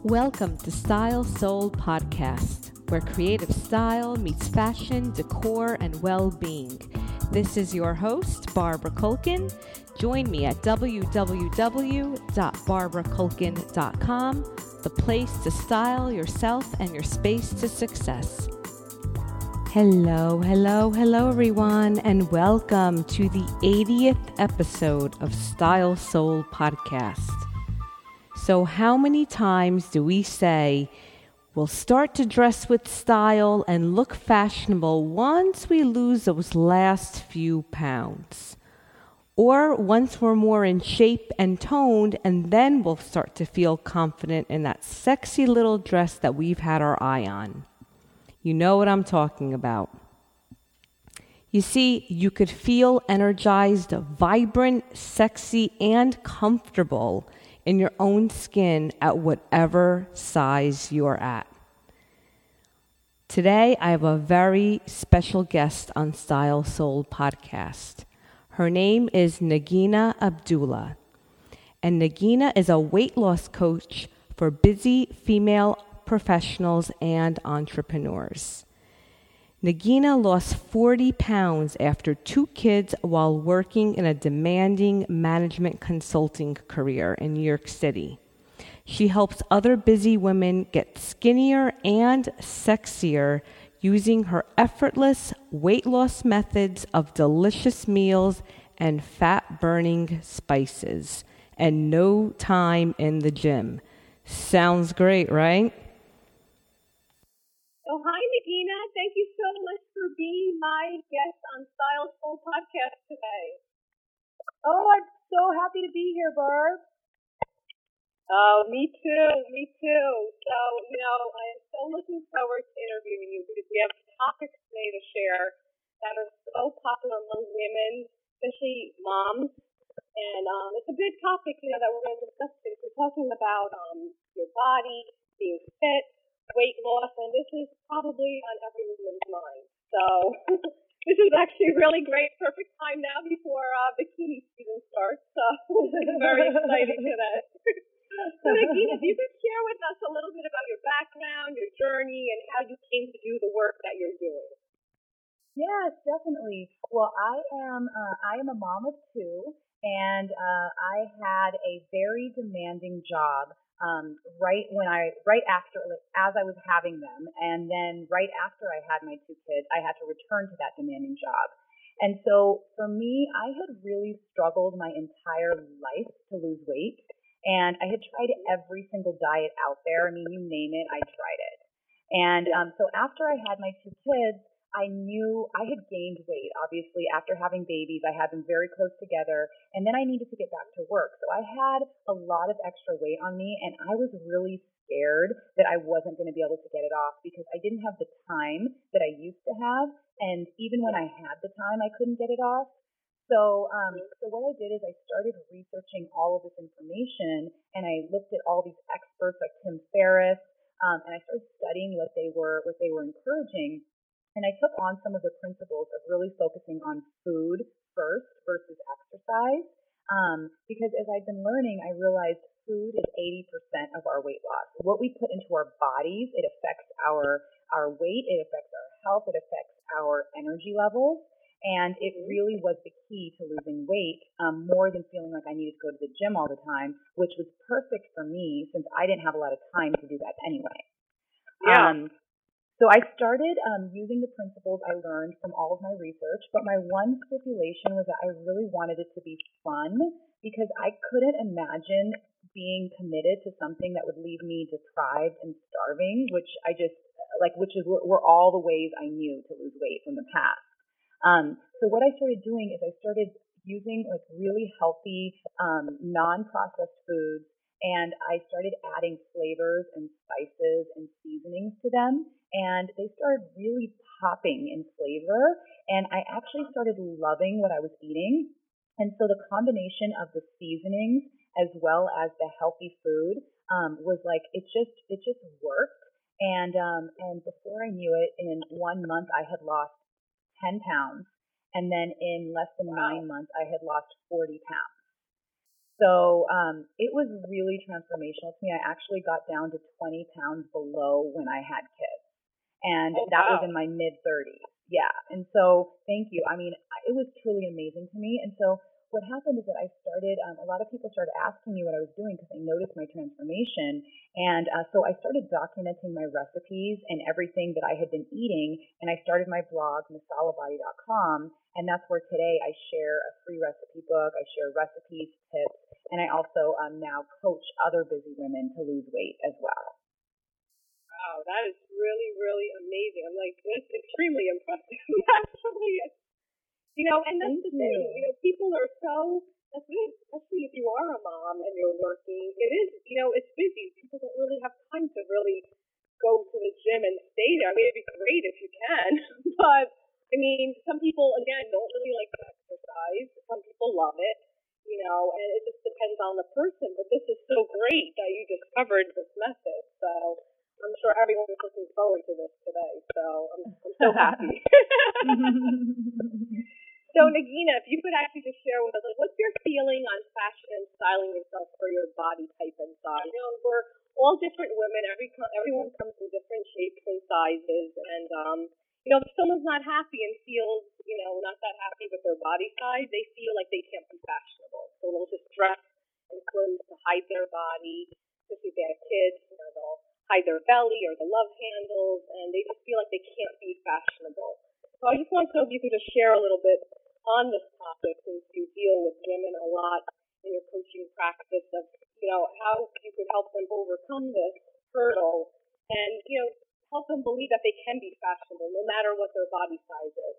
Welcome to Style Soul Podcast, where creative style meets fashion, decor, and well-being. This is your host, Barbara Culkin. Join me at www.barbaraculkin.com, the place to style yourself and your space to success. Hello, everyone, and welcome to the 80th episode of Style Soul Podcast. So how many times do we say we'll start to dress with style and look fashionable once we lose those last few pounds? Or once we're more in shape and toned, and then we'll start to feel confident in that sexy little dress that we've had our eye on. You know what I'm talking about. You see, you could feel energized, vibrant, sexy, and comfortable in your own skin at whatever size you're at. Today, I have a very special guest on Style Soul Podcast. Her name is Nagina Abdullah. And Nagina is a weight loss coach for busy female professionals and entrepreneurs. Nagina lost 40 pounds after 2 kids while working in a demanding management consulting career in New York City. She helps other busy women get skinnier and sexier using her effortless weight loss methods of delicious meals and fat-burning spices, and no time in the gym. Sounds great, right? Oh, hi, Nagina. Thank you so much for being my guest on Style Soul Podcast today. Oh, I'm so happy to be here, Barb. Oh, me too. So, I am so looking forward to interviewing you because we have topics today to share that are so popular among women, especially moms. And it's a big topic, that we're going to discuss today. We're talking about your body, being fit, weight loss, and this is probably on every woman's mind. So this is actually really great, perfect time now before bikini season starts. So I'm very excited for that. So Nagina, if you could share with us a little bit about your background, your journey, and how you came to do the work that you're doing. Yes, definitely. Well, I am a mom of 2, and I had a very demanding job. Right after, as I was having them, and then right after I had my 2 kids, I had to return to that demanding job. And so for me, I had really struggled my entire life to lose weight, and I had tried every single diet out there. I mean, you name it, I tried it. And so after I had my 2 kids, I knew I had gained weight. Obviously, after having babies, I had them very close together, and then I needed to get back to work. So I had a lot of extra weight on me, and I was really scared that I wasn't going to be able to get it off because I didn't have the time that I used to have, and even when I had the time, I couldn't get it off. So what I did is I started researching all of this information, and I looked at all these experts like Tim Ferriss, and I started studying what they were encouraging. And I took on some of the principles of really focusing on food first versus exercise. Because as I've been learning, I realized food is 80% of our weight loss. What we put into our bodies, it affects our weight, it affects our health, it affects our energy levels. And it really was the key to losing weight, more than feeling like I needed to go to the gym all the time, which was perfect for me since I didn't have a lot of time to do that anyway. Yeah. So I started using the principles I learned from all of my research, but my one stipulation was that I really wanted it to be fun because I couldn't imagine being committed to something that would leave me deprived and starving, which were all the ways I knew to lose weight from the past. So what I started doing is I started using really healthy, non-processed foods, and I started adding flavors and spices and seasonings to them, and they started really popping in flavor, and I actually started loving what I was eating. And so the combination of the seasonings as well as the healthy food was it just worked. And before I knew it, in 1 month I had lost 10 pounds, and then in less than 9 months I had lost 40 pounds. So it was really transformational to me. I actually got down to 20 pounds below when I had kids. And Oh, that was wow. in my mid 30s. Yeah. And so thank you. I mean, it was truly amazing to me. And so what happened is that I started, a lot of people started asking me what I was doing because they noticed my transformation. And so I started documenting my recipes and everything that I had been eating. And I started my blog, masalabody.com. And that's where today I share a free recipe book. I share recipes, tips, and I also now coach other busy women to lose weight as well. Wow, that is really, really amazing. I'm like, that's extremely impressive. Actually, and that's Thank the thing. you. People are so, that's it, especially if you are a mom and you're working. It is, it's busy. People don't really have time to really go to the gym and stay there. I mean, it'd be great if you can, but I mean, some people again don't really like to exercise. Some people love it, and it just depends on the person. But this is so great that you discovered this method. So I'm sure everyone's looking forward to this today. So I'm so happy. So, Nagina, if you could actually just share with us, like, what's your feeling on fashion and styling yourself for your body type and size? We're all different women. Everyone comes in different shapes and sizes. And, if someone's not happy and feels, not that happy with their body size, they feel like they can't be fashionable. So they'll just dress in clothes to hide their body. Especially if they have kids, they'll hide their belly or the love handles, and they just feel like they can't be fashionable. So I just wanted to know if you could just share a little bit on this topic, since you deal with women a lot in your coaching practice, of how you could help them overcome this hurdle and help them believe that they can be fashionable no matter what their body size is.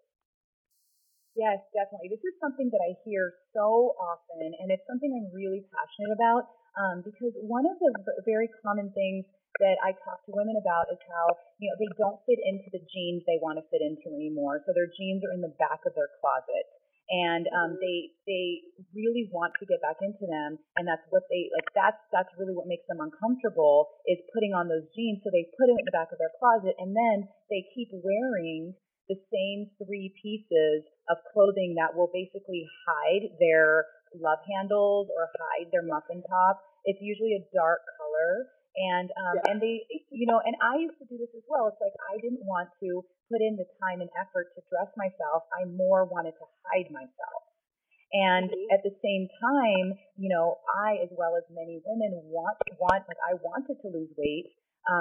Yes, definitely. This is something that I hear so often, and it's something I'm really passionate about because one of the very common things that I talk to women about is how, they don't fit into the jeans they want to fit into anymore. So their jeans are in the back of their closet. And they really want to get back into them, and that's what they like. That's really what makes them uncomfortable, is putting on those jeans. So they put them in the back of their closet, and then they keep wearing the same three pieces of clothing that will basically hide their love handles or hide their muffin top. It's usually a dark color. And they, and I used to do this as well. It's like I didn't want to put in the time and effort to dress myself. I more wanted to hide myself. And at the same time, I, as well as many women, like I wanted to lose weight,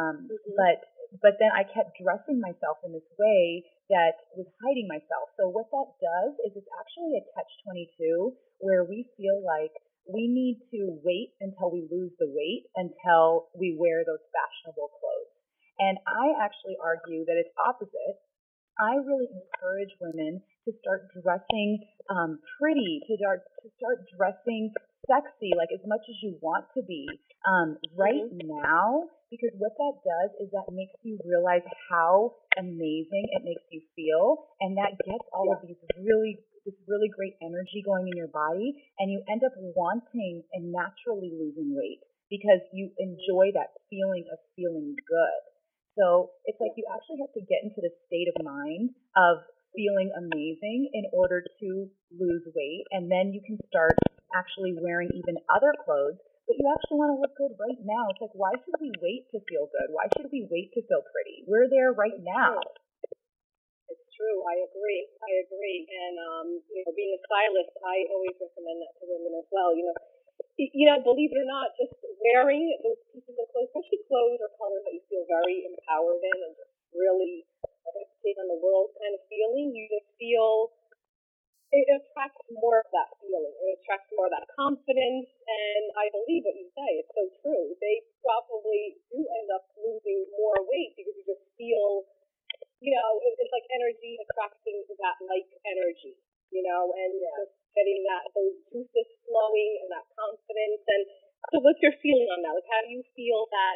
but then I kept dressing myself in this way that was hiding myself. So what that does is it's actually a catch-22, where we feel like we need to wait until we lose the weight until we wear those fashionable clothes. And I actually argue that it's opposite. I really encourage women to start dressing pretty, to start dressing sexy, like as much as you want to be right now, because what that does is that makes you realize how amazing it makes you feel, and that gets all of this really great energy going in your body, and you end up wanting and naturally losing weight because you enjoy that feeling of feeling good. So it's like you actually have to get into the state of mind of feeling amazing in order to lose weight, and then you can start actually wearing even other clothes, but you actually want to look good right now. It's like, why should we wait to feel good? Why should we wait to feel pretty? We're there right now. It's true. I agree. And, being a stylist, I always recommend that to women as well. Believe it or not, just wearing those pieces of clothes, especially clothes or colors that you feel very empowered in and just really like take on the world kind of feeling, you just feel it attracts more of that feeling. It attracts more of that confidence. And I believe what you say. It's so true. They probably do end up losing more weight because you just feel, it's like energy attracting that like energy, and just getting those juices flowing and that confidence. And so what's your feeling on that? Like, how do you feel that,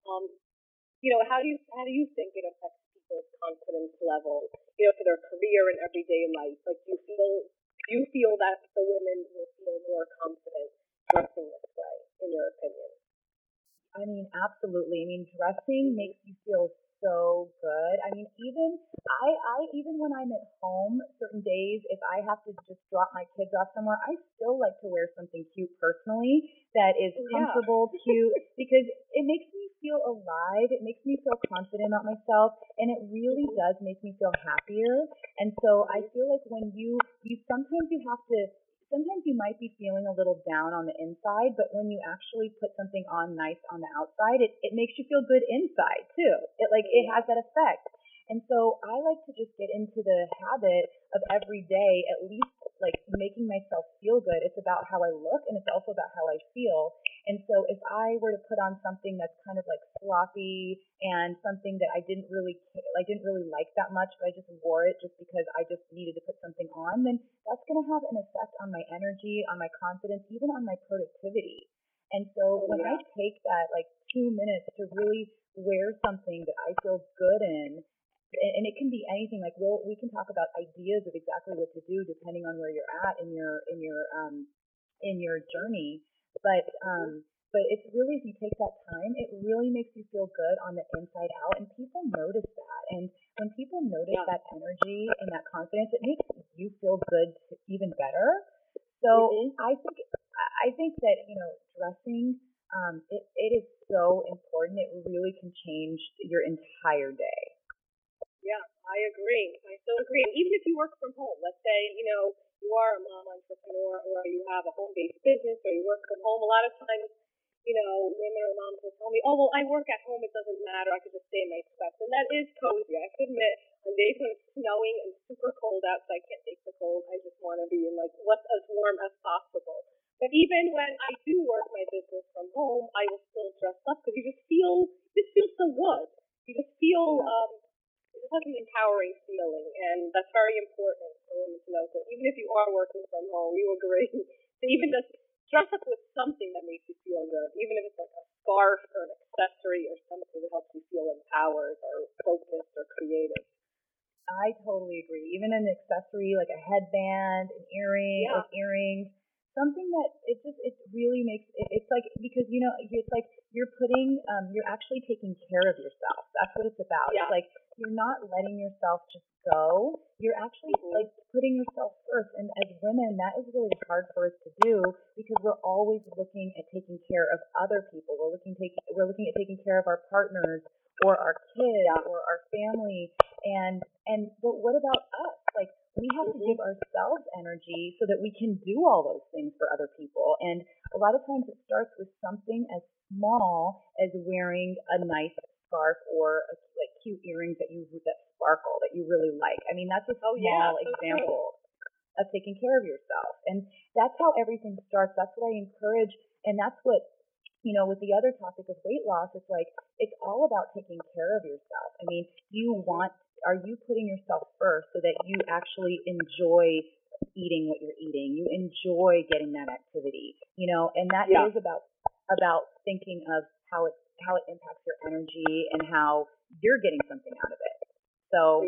how do you think it affects people's confidence level, for their career and everyday life? Like, do you feel that the women will feel more confident dressing this way, in your opinion? I mean, absolutely. I mean, dressing makes you feel so good. I mean, even I even when I'm at home, certain days, if I have to just drop my kids off somewhere, I still like to wear something cute personally that is Yeah. comfortable, cute, because it makes me feel alive. It makes me feel confident about myself, and it really does make me feel happier. And so I feel like when you sometimes you have to. Sometimes you might be feeling a little down on the inside, but when you actually put something on nice on the outside, it makes you feel good inside too. It has that effect. And so I like to just get into the habit of every day, at least like making myself feel good. It's about how I look and it's also about how I feel. And so if I were to put on something that's kind of like sloppy and something that I didn't really like that much, but I just wore it just because I just needed to put something on, then that's going to have an effect on my energy, on my confidence, even on my productivity. And so when I take that like 2 minutes to really wear something that I feel good in, and it can be anything. Like we can talk about ideas of exactly what to do depending on where you're at in your journey. But it's really, if you take that time, it really makes you feel good on the inside out, and people notice that. And when people notice that energy and that confidence, it makes you feel good even better. So I think that dressing, it is so important. It really can change your entire day. Yeah, I agree. I so agree. And even if you work from home, let's say, you are a mom entrepreneur or you have a home-based business or you work from home, a lot of times, women or moms will tell me, oh, well, I work at home. It doesn't matter. I could just stay in my sweats. And that is cozy. I have to admit, on days when it's snowing and super cold outside, I can't take the cold. I just want to be in like what's as warm as possible. But even when I do work my business from home, I will still dress up because this feels so good. You just feel, it just has an empowering feeling, and that's very important for women to know. So even if you are working from home, you agree to even just dress up with something that makes you feel good, even if it's like a scarf or an accessory or something that helps you feel empowered or focused or creative. I totally agree. Even an accessory like a headband, an earring, like earrings, something that it really makes it's like, because it's like you're actually taking care of yourself. That's what it's about. It's like you're not letting yourself just go. You're actually like putting yourself first. And as women, that is really hard for us to do because we're always looking at taking care of other people. We're looking at taking care of our partners or our kids or our family. But what about us? Like, we have to give ourselves energy so that we can do all those things for other people. And a lot of times it starts with something as small as wearing a nice scarf or like cute earrings that sparkle, that you really like. I mean, that's a small example of taking care of yourself. And that's how everything starts. That's what I encourage. And that's what, with the other topic of weight loss, it's like, it's all about taking care of yourself. I mean, are you putting yourself first so that you actually enjoy eating what you're eating? You enjoy getting that activity, and that is about thinking of how it impacts your energy and how you're getting something out of it. So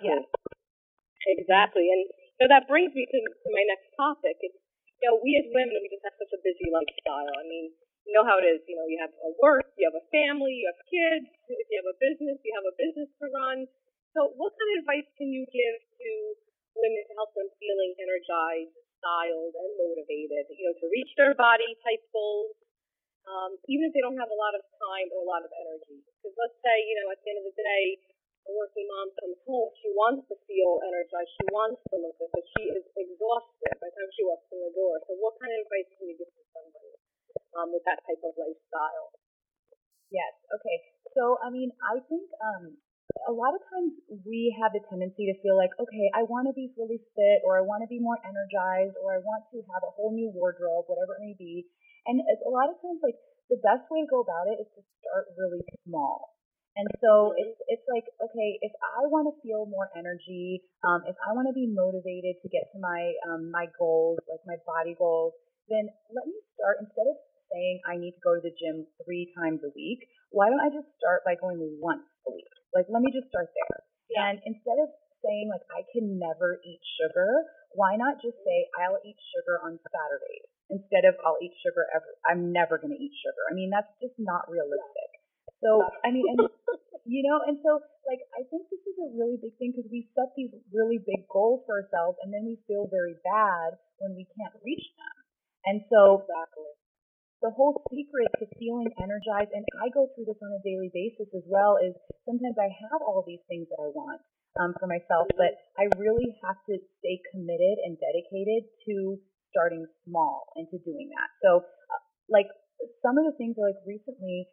Exactly. And so that brings me to my next topic. It's, we as women, we just have such a busy lifestyle. I mean, you know how it is. You have a work, you have a family, you have kids. If you have a business, you have a business to run. So what kind of advice can you give to women to help them feeling energized, styled, and motivated, to reach their body type goals, even if they don't have a lot of time or a lot of energy? Because let's say, at the end of the day, a working mom comes home, she wants to feel energized, she wants to look good, but she is exhausted by the time she walks in the door. So what kind of advice can you give to somebody with that type of lifestyle? Yes. Okay. So, I mean, I think a lot of times we have the tendency to feel like, okay, I want to be really fit, or I want to be more energized, or I want to have a whole new wardrobe, whatever it may be. And a lot of times, like, the best way to go about it is to start really small. And so it's like, okay, if I want to feel more energy, if I want to be motivated to get to my goals, like my body goals, then let me start, instead of saying I need to go to the gym 3 times a week, why don't I just start by going once a week? Like, let me just start there. And instead of saying, like, I can never eat sugar, why not just say I'll eat sugar on Saturdays instead of I'll eat sugar I'm never going to eat sugar. I mean, that's just not realistic. So, I mean, And so like I think this is a really big thing because we set these really big goals for ourselves and then we feel very bad when we can't reach them. And so Exactly. the whole secret to feeling energized, and I go through this on a daily basis as well, is sometimes I have all these things that I want for myself, but I really have to stay committed and dedicated to starting small and to doing that. So, like, some of the things are like recently,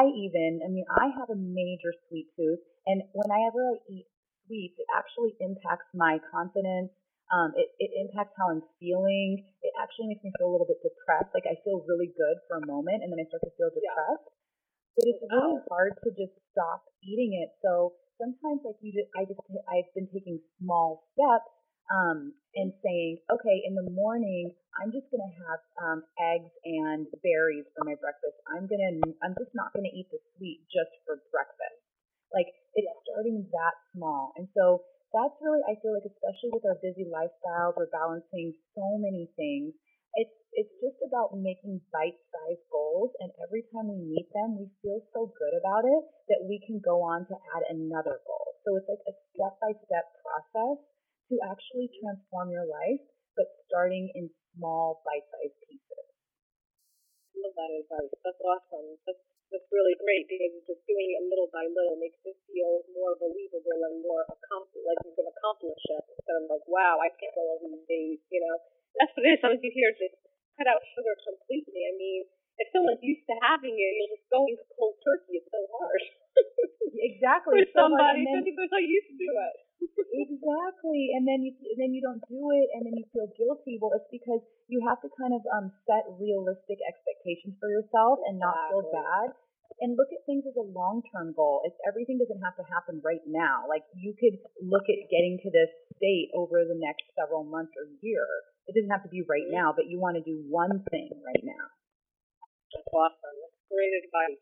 I have a major sweet tooth, and whenever I eat sweets, it actually impacts my confidence. It impacts how I'm feeling. It actually makes me feel a little bit depressed. Like I feel really good for a moment and then I start to feel depressed. But it's really hard to just stop eating it. So sometimes like I've been taking small steps and saying, okay, in the morning I'm just gonna have eggs and berries for my breakfast. I'm just not gonna eat the sweet just for breakfast. Like it's starting that small. And so that's really, I feel like, especially with our busy lifestyles, we're balancing so many things. It's just about making bite-sized goals, and every time we meet them, we feel so good about it that we can go on to add another goal. So it's like a step-by-step process to actually transform your life, but starting in small bite-sized pieces. I love that advice. That's awesome. That's really great because just doing it little by little makes it feel more believable and more like you can accomplish it instead of like, wow, I can't go all these days. That's what it is. Sometimes you hear just cut out sugar completely. I mean, if someone's used to having it, you'll just go into cold turkey. It's so hard. Exactly. For somebody, because I used to do it. Exactly. And then you don't do it and then you feel guilty. Well, it's because you have to kind of set realistic expectations for yourself and not feel bad. And look at things as a long-term goal. Everything doesn't have to happen right now. Like you could look at getting to this state over the next several months or year. It doesn't have to be right now, but you want to do one thing right now. That's awesome. That's great advice.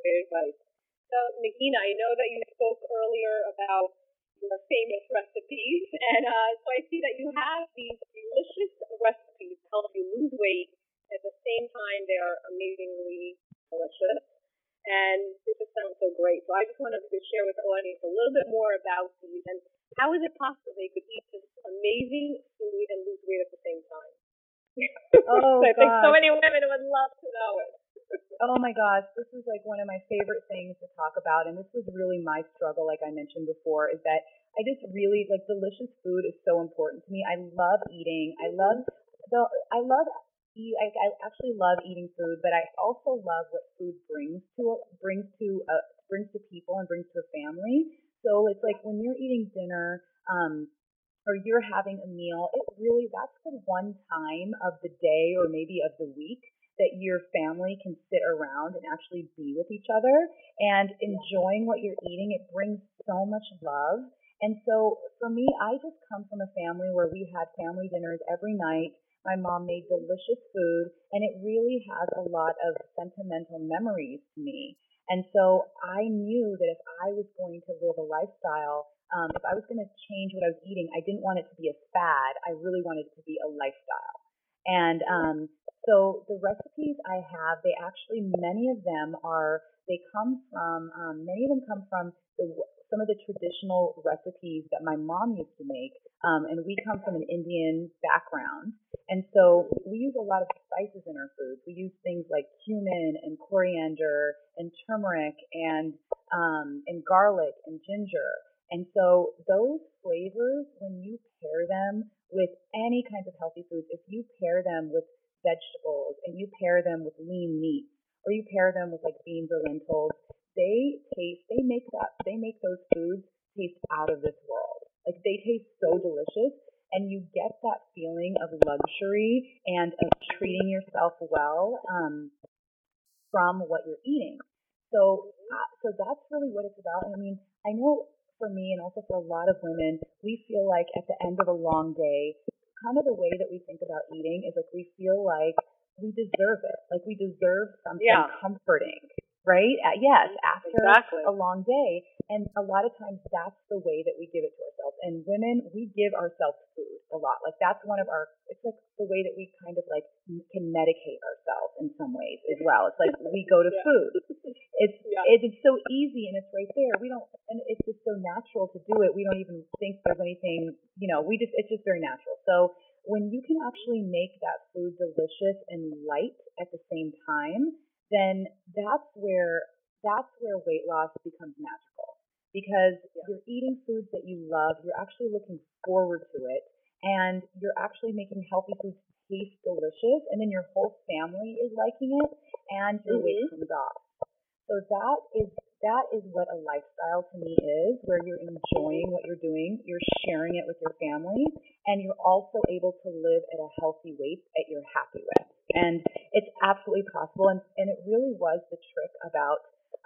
So, Nagina, I know that you spoke earlier about your famous recipes, and so I see that you have these delicious recipes to help you lose weight. At the same time, they are amazingly delicious, and it just sounds so great. So I just wanted to share with the audience a little bit more about these, and how is it possible they could eat this amazing food and lose weight at the same time? Oh, I think so many women would love to know it. Oh my gosh, this is like one of my favorite things to talk about, and this was really my struggle, like I mentioned before, is that I just really like delicious food is so important to me. I love eating. I actually love eating food, but I also love what food brings to people and brings to a family. So it's like when you're eating dinner, or you're having a meal, that's the one time of the day or maybe of the week that your family can sit around and actually be with each other and enjoying what you're eating. It brings so much love. And so for me, I just come from a family where we had family dinners every night. My mom made delicious food, and it really has a lot of sentimental memories to me. And so I knew that if I was going to live a lifestyle, if I was going to change what I was eating, I didn't want it to be a fad. I really wanted it to be a lifestyle. And so the recipes I have, many of them come from some of the traditional recipes that my mom used to make. And we come from an Indian background. And so we use a lot of spices in our foods. We use things like cumin and coriander and turmeric and garlic and ginger. And so those flavors, when you pair them with any kinds of healthy foods, if you pair them with vegetables and you pair them with lean meat, or you pair them with like beans or lentils, they make those foods taste out of this world. Like they taste so delicious, and you get that feeling of luxury and of treating yourself well from what you're eating. So that's really what it's about. I mean, I know for me and also for a lot of women, we feel like at the end of a long day, kind of the way that we think about eating is like we feel like we deserve it. Like we deserve something comforting, right? Yes, after Exactly. a long day. And a lot of times that's the way that we give it to ourselves. And women, we give ourselves food a lot. Like that's one of our, it's like the way that we kind of like can medicate ourselves in some ways as well. It's like we go to food. It's so easy and it's right there. We don't, and it's just so natural to do it. We don't even think there's anything, it's just very natural. So when you can actually make that food delicious and light at the same time, then that's where weight loss becomes magical because you're eating foods that you love, you're actually looking forward to it, and you're actually making healthy foods taste delicious, and then your whole family is liking it, and your weight comes off. So that is what a lifestyle to me is, where you're enjoying what you're doing, you're sharing it with your family, and you're also able to live at a healthy weight that you're happy with. And it's absolutely possible. And it really was the trick about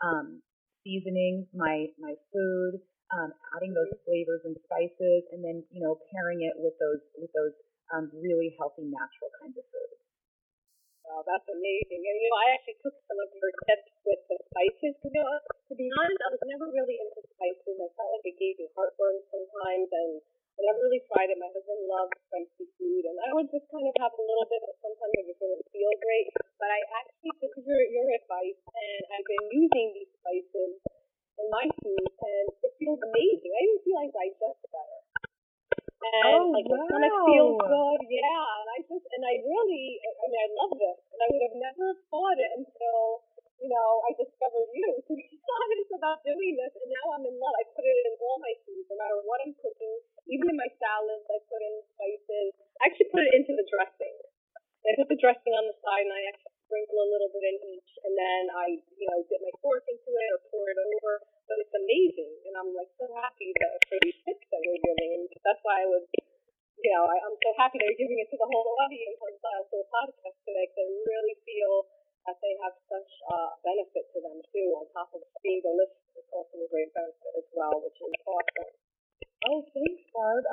seasoning my food, adding those flavors and spices, and then pairing it with those really healthy natural kinds of foods. Wow, that's amazing. And I actually took some of your tips with the spices. To be honest, I was never really into spices. I felt like it gave me heartburn sometimes, and I never really tried it. My husband loves spicy food, and I would just kind of have a little bit, but sometimes I just wouldn't feel great. But I actually took your advice, and I've been using these spices in my food, and it feels amazing. I even feel like I digest better. And my stomach feels good, and I love this, and I would have never thought it until, I discovered you, to be honest, about doing this, and now I'm in love. I put it in all my foods, no matter what I'm cooking, even in my salads, I put in spices. I actually put it into the dressing. I put the dressing on the side, and I actually sprinkle a little bit in each, and then I, dip my fork into it or pour it over. But it's amazing, and I'm like so happy for these tips that you're giving. And that's why I was, I'm so happy that you're giving it to the whole audience on Style Soul Podcast today, because I really feel that they have such benefit to them too. On top of being delicious, it's also a great benefit as well, which is awesome. Oh, thanks, Barb.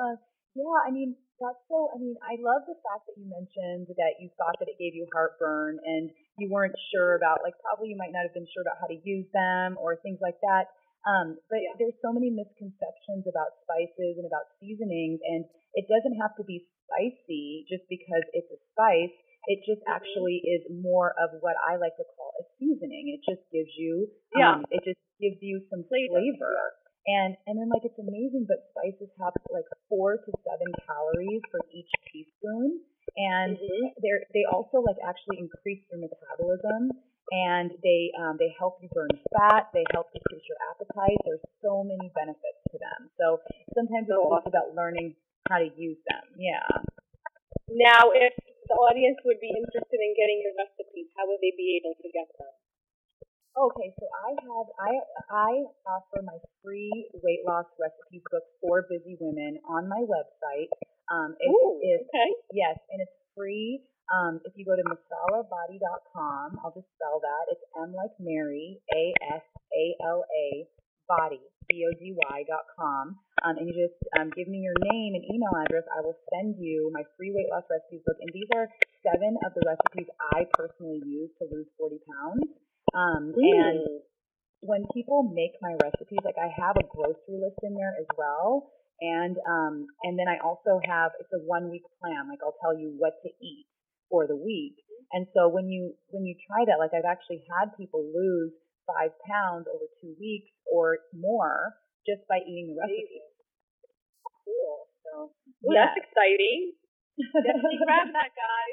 I love the fact that you mentioned that you thought that it gave you heartburn and you weren't sure about, probably you might not have been sure about how to use them or things like that. But there's so many misconceptions about spices and about seasonings, and it doesn't have to be spicy just because it's a spice. It just actually is more of what I like to call a seasoning. It just gives you, some flavor. And then it's amazing, but spices have 4 to 7 calories for each teaspoon, and they also actually increase your metabolism, and they help you burn fat, they help decrease your appetite. There's so many benefits to them. So sometimes it's just about learning how to use them. Yeah. Now, if the audience would be interested in getting your recipes, how would they be able to get them? Okay, so I offer my free weight loss recipes book for busy women on my website. Okay. Yes, and it's free. If you go to masalabody.com, I'll just spell that. It's M like Mary, ASALA, body, BODY.com. And you just give me your name and email address. I will send you my free weight loss recipes book. And these are 7 of the recipes I personally use to lose 40 pounds. And when people make my recipes, I have a grocery list in there as well. And then I also have, it's a 1-week plan. I'll tell you what to eat for the week. And so when you try that, I've actually had people lose 5 pounds over 2 weeks or more just by eating the recipes. Cool. So, that's exciting. Definitely grab that, guys.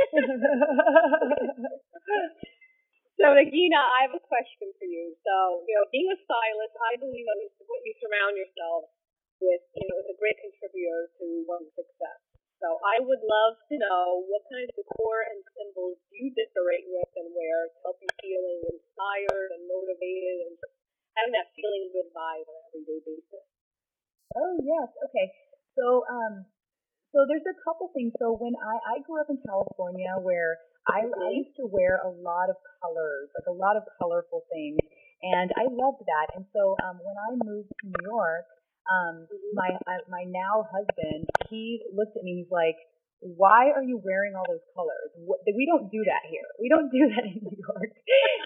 So, Nagina, I have a question for you. So, being a stylist, I believe that what you surround yourself with, is a great contributor to one's success. So, I would love to know what kind of decor and symbols you decorate with and wear to help you feeling inspired and motivated and just having that feeling good vibe on an everyday basis. Oh, yes. Okay. So there's a couple things. So when I grew up in California, where I used to wear a lot of colors, a lot of colorful things, and I loved that. And so when I moved to New York, my now husband, he looked at me. He's like, "Why are you wearing all those colors? We don't do that here. We don't do that in New York."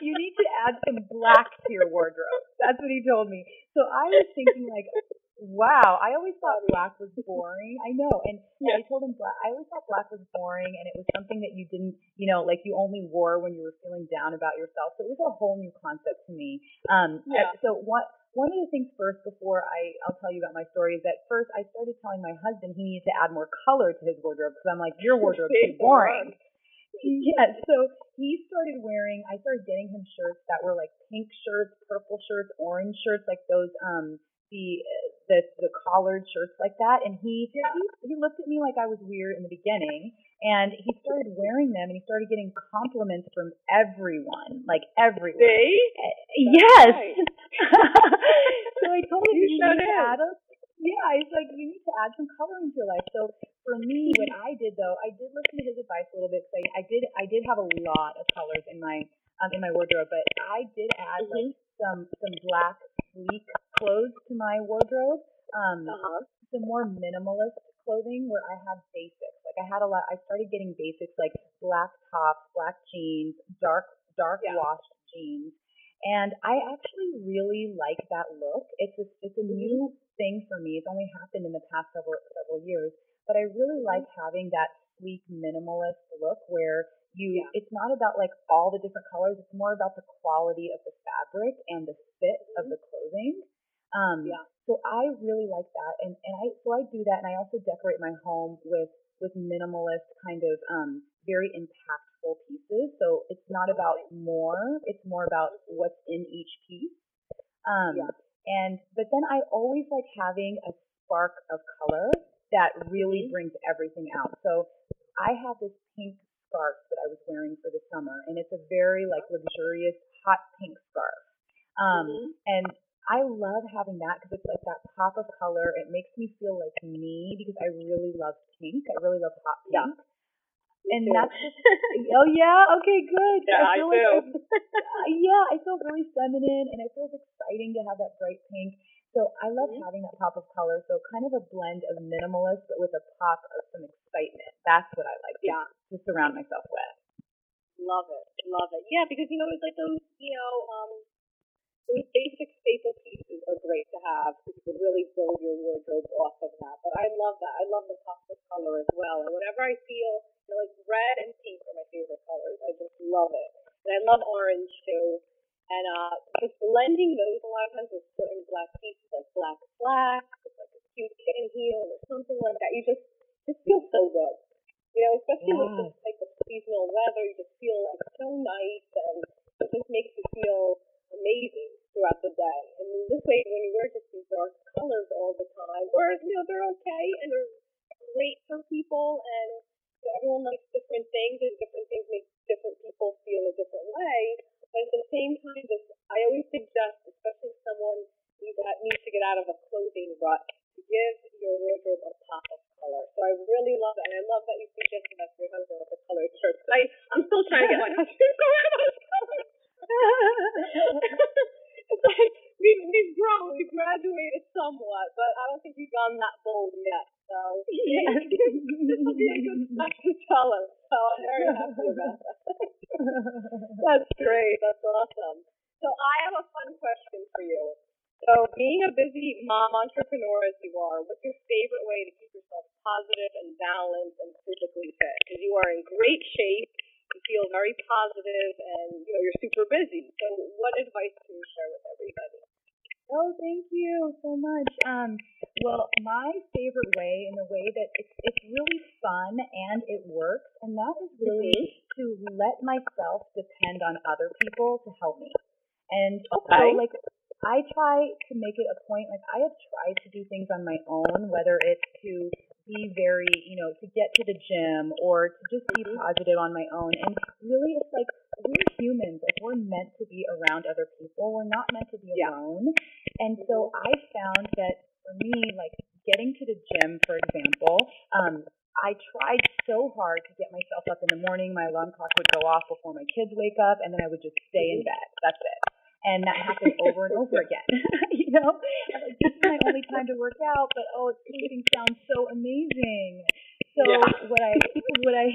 you need to add some black to your wardrobe. That's what he told me. So I was thinking like, wow, I always thought black was boring. I know. And I told him black, I always thought black was boring and it was something that you didn't, like you only wore when you were feeling down about yourself. So it was a whole new concept to me. So one of the things first before I'll tell you about my story is that first I started telling my husband he needed to add more color to his wardrobe because I'm like, your wardrobe's too boring. Yeah, so I started getting him shirts that were like pink shirts, purple shirts, orange shirts, like those, the collared shirts like that. And he looked at me like I was weird in the beginning, and he started wearing them, and he started getting compliments from everyone, like everyone. Yes. Right. So I told him you need to add them. Yeah, it's like you need to add some color into your life. So for me, what I did though, I did listen to his advice a little bit because I did have a lot of colors in my wardrobe, but I did add like some black sleek clothes to my wardrobe. Some more minimalist clothing where I have basics. Like I started getting basics like black tops, black jeans, dark washed jeans. And I actually really like that look. It's a new thing for me. It's only happened in the past several years, but I really like having that sleek minimalist look where it's not about like all the different colors. It's more about the quality of the fabric and the fit of the clothing. So I really like that, and I do that, and I also decorate my home with minimalist kind of very impactful pieces. So it's not about more; it's more about what's in each piece. But then I always like having a spark of color that really brings everything out. So I have this pink scarf that I was wearing for the summer, and it's a very like luxurious hot pink scarf. And I love having that because it's like that pop of color. It makes me feel like me because I really love pink. I really love hot pink. Yeah. And that's just, oh yeah, okay, good. Yeah, I do. I feel really feminine, and it feels exciting to have that bright pink. So I love having that pop of color. So kind of a blend of minimalist, but with a pop of some excitement. That's what I like to surround myself with. Love it. Yeah, because it's like those, those basic staple pieces are great to have because you can really build your wardrobe off of that. But I love that. I love the pop of color as well. And whenever I feel, like red and pink are my favorite colors, I just love it. And I love orange too. And just blending those a lot of times with certain black pieces, like black slacks, with like a cute kitten heel or something like that. You just feel so good. Especially with this type of seasonal weather, you just feel like so nice, and it just makes you feel amazing throughout the day. And this way, when you wear just these dark colors all the time, whereas they're okay and they're great for people, and everyone likes different things, and different things make different people feel a different way. But at the same time, I always suggest, especially if someone needs to get out of a clothing rut, to give your wardrobe a pop of color. So I really love that, and I love that you suggested that for your husband with the colored shirts. I'm still trying to get my husband to wear those colors. It's like we've grown, we've graduated somewhat, but I don't think we've gone that bold yet. So this will be a good stuff to tell us. So I'm very happy about that. That's great. That's awesome. So I have a fun question for you. So being a busy mom entrepreneur as you are, what's your favorite way to keep yourself positive and balanced and physically fit? Because you are in great shape. You feel very positive, and you're super busy. So what advice can you share with everybody? Oh, thank you so much. Well, my favorite way, in the way that it's really fun and it works, and that is really to let myself depend on other people to help me. And so, I try to make it a point, I have tried to do things on my own, whether it's to be very, to get to the gym or to just be positive on my own. And really, it's like we're humans. We're meant to be around other people. We're not meant to be alone. And so I found that for me, getting to the gym, for example, I tried so hard to get myself up in the morning. My alarm clock would go off before my kids wake up, and then I would just stay in bed. That's it. And that happened over and over again. This is my only time to work out, but sleeping sounds so amazing. So what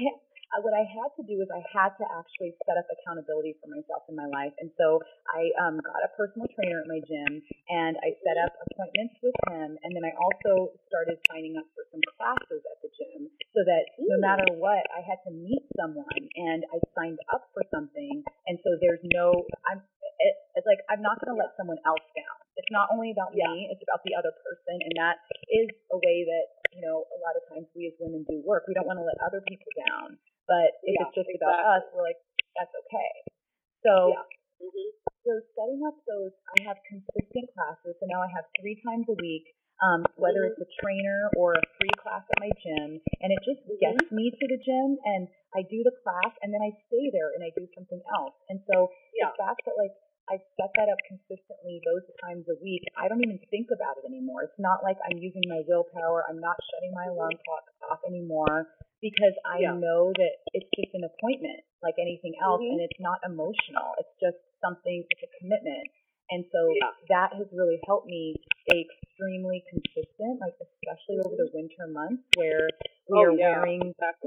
what I had to do is I had to actually set up accountability for myself in my life. And so I got a personal trainer at my gym, and I set up appointments with him. And then I also started signing up for some classes at the gym so that no matter what, I had to meet someone, and I signed up for something. And so there's no, it's like I'm not going to let someone else down. It's not only about me, it's about the other person. And that is a way that, a lot of times we as women do work. We don't want to let other people down. But if it's just about us, we're like, that's okay. So, so setting up those, I have consistent classes. So now I have 3 times a week, whether it's a trainer or a free class at my gym. And it just gets me to the gym, and I do the class, and then I stay there and I do something else. And so the fact that I set that up consistently those times a week, I don't even think about it anymore. It's not like I'm using my willpower. I'm not shutting my alarm clock off anymore, because I know that it's just an appointment like anything else, and it's not emotional. It's just something, it's a commitment. And so that has really helped me stay extremely consistent, like especially over the winter months where we are wearing,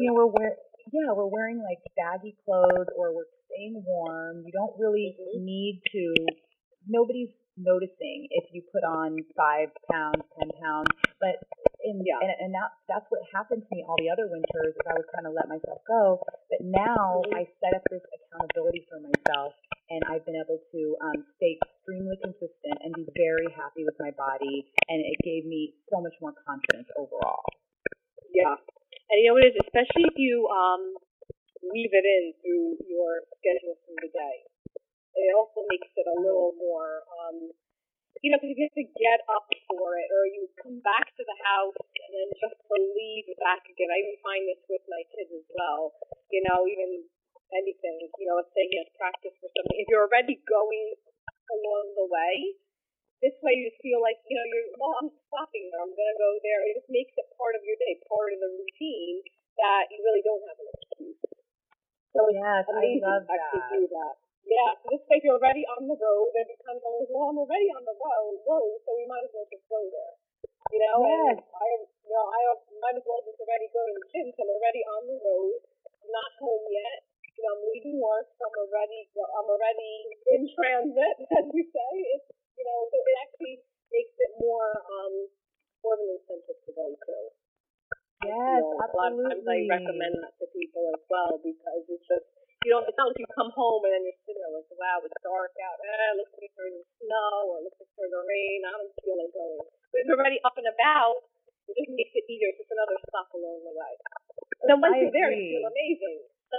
we're wearing like baggy clothes, or we're staying warm. You don't really need to, nobody's noticing if you put on 5 pounds, 10 pounds, but and that's what happened to me all the other winters, is I would kind of let myself go. But now I set up this accountability for myself, and I've been able to stay extremely consistent and be very happy with my body, and it gave me so much more confidence overall. Yeah. And you know what it is, especially if you weave it in through your schedule through the day, it also makes it a little more, because you have to get up for it, or you come back to the house and then just to leave back again. I even find this with my kids as well, even anything, let's say he has practice for something. If you're already going along the way, this way you feel like, I'm stopping there, I'm going to go there. It just makes it part of your day, part of the routine, that you really don't have an excuse. So yes, I love that. Do that. Yeah, so this way if you're already on the road, it becomes always, I'm already on the road, so we might as well just go there. Yes. And I might as well just already go to the gym, so I'm already on the road. I'm not home yet. I'm leaving work, so I'm already in transit, as we say. It's, so it actually makes it more of an incentive to go to. Yes, absolutely. A lot of times I recommend that to people as well, because it's just, it's not like you come home and then you're sitting there like, wow, it's dark out. It looks like it's starting to snow, or it looks like it's starting to rain. I don't feel like going. But if you're already up and about, it just makes it easier. It's just another stop along the way. And then once you're there, you feel amazing. So,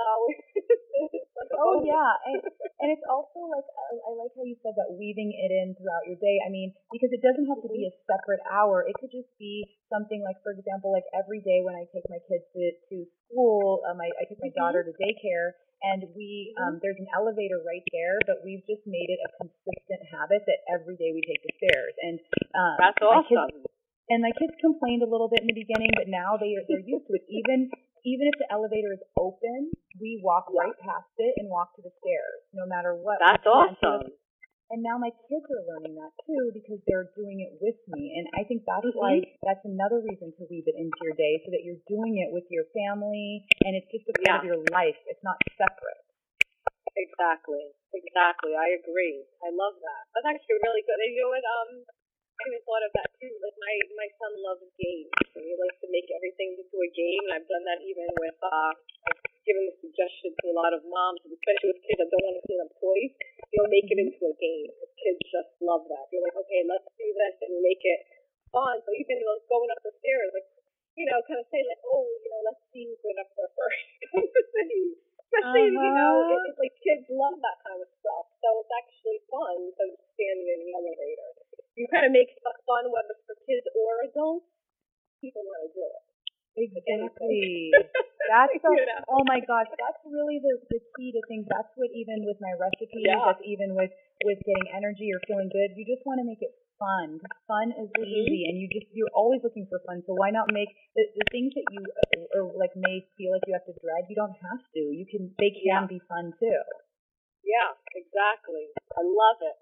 and it's also like, I like how you said that, weaving it in throughout your day. I mean, because it doesn't have to be a separate hour. It could just be something like, for example, like every day when I take my kids to school, I take my daughter to daycare, and we there's an elevator right there, but we've just made it a consistent habit that every day we take the stairs. And that's awesome. My kids complained a little bit in the beginning, but now they're used to it. Even if the elevator is open, we walk right past it and walk to the stairs, no matter what. That's awesome. And now my kids are learning that too, because they're doing it with me. And I think that's why, that's another reason to weave it into your day, so that you're doing it with your family, and it's just a part of your life. It's not separate. Exactly. I agree. I love that. That's actually really good. And you know what? I even thought of that too. Like my son loves games, and he likes to make everything into a game. And I've done that even with I've given the suggestion to a lot of moms, especially with kids that don't want to clean up toys. Make it into a game. Kids just love that. You're like, okay, let's do this, and you make it fun. So even going up the stairs, like, kind of say like, let's see who got up there first. Especially, it's like kids love that kind of stuff. So it's actually fun instead of standing in the elevator. You kind of make stuff fun, whether it's for kids or adults. People want to do it. Exactly. That's so, oh my gosh, that's really the key to things. That's what, even with my recipes, that's even with getting energy or feeling good, you just want to make it fun. Fun is easy, and you're always looking for fun. So why not make the things that you may feel like you have to dread? You don't have to. They can be fun too. Yeah, exactly. I love it.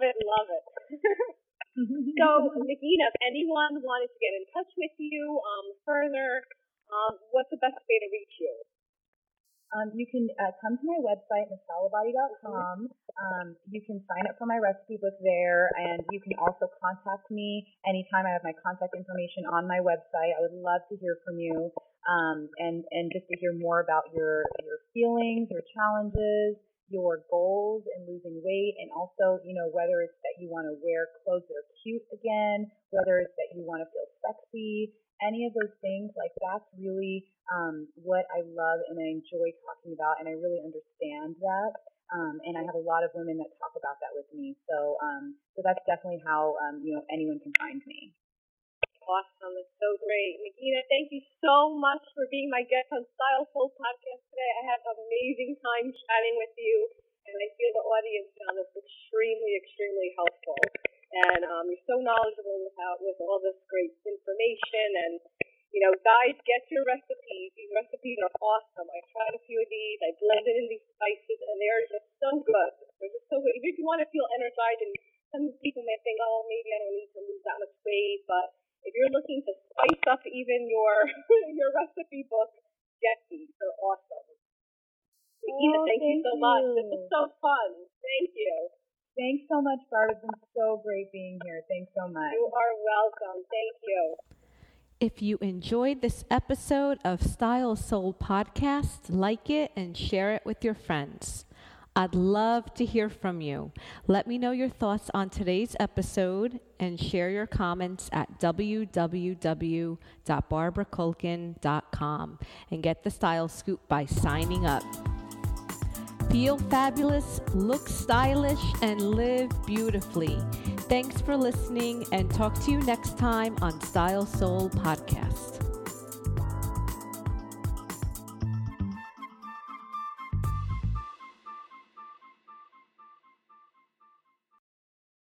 So, Nikita, if anyone wanted to get in touch with you further, what's the best way to reach you? You can come to my website, MasalaBody.com. You can sign up for my recipe book there, and you can also contact me anytime. I have my contact information on my website. I would love to hear from you, and just to hear more about your feelings, your challenges, your goals in losing weight, and also, whether it's that you want to wear clothes that are cute again, whether it's that you want to feel sexy, any of those things, like that's really what I love and I enjoy talking about, and I really understand that. And I have a lot of women that talk about that with me. So that's definitely how anyone can find me. Awesome. That's so great. Nagina, thank you so much for being my guest on Style Soul Podcast today. I had an amazing time chatting with you, and I feel the audience found this extremely, extremely helpful. And you're so knowledgeable with all this great information. And, guys, get your recipes. These recipes are awesome. I tried a few of these. I blended in these spices, and they're just so good. They're just so good. Even if you want to feel energized, and some people may think, oh, maybe I don't need to lose that much weight, but if you're looking to spice up even your recipe book, get these. They're awesome. Nagina, thank you so much. This was so fun. Thank you. Thanks so much, Barb. It's been so great being here. Thanks so much. You are welcome. Thank you. If you enjoyed this episode of Style Soul Podcast, like it and share it with your friends. I'd love to hear from you. Let me know your thoughts on today's episode and share your comments at www.barbarakulkin.com and get the Style Scoop by signing up. Feel fabulous, look stylish, and live beautifully. Thanks for listening, and talk to you next time on Style Soul Podcast.